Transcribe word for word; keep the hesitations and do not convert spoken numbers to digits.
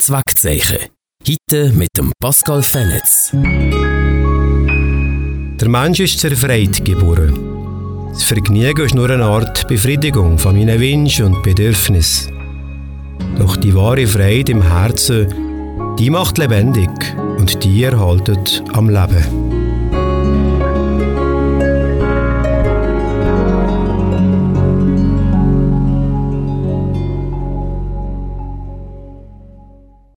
Das Wegzeichen. Heute mit dem Pascal Fenitz. Der Mensch ist zur Freiheit geboren. Das Vergnügen ist nur eine Art Befriedigung von meinen Wünschen und Bedürfnissen. Doch die wahre Freiheit im Herzen, die macht lebendig und die erhaltet am Leben.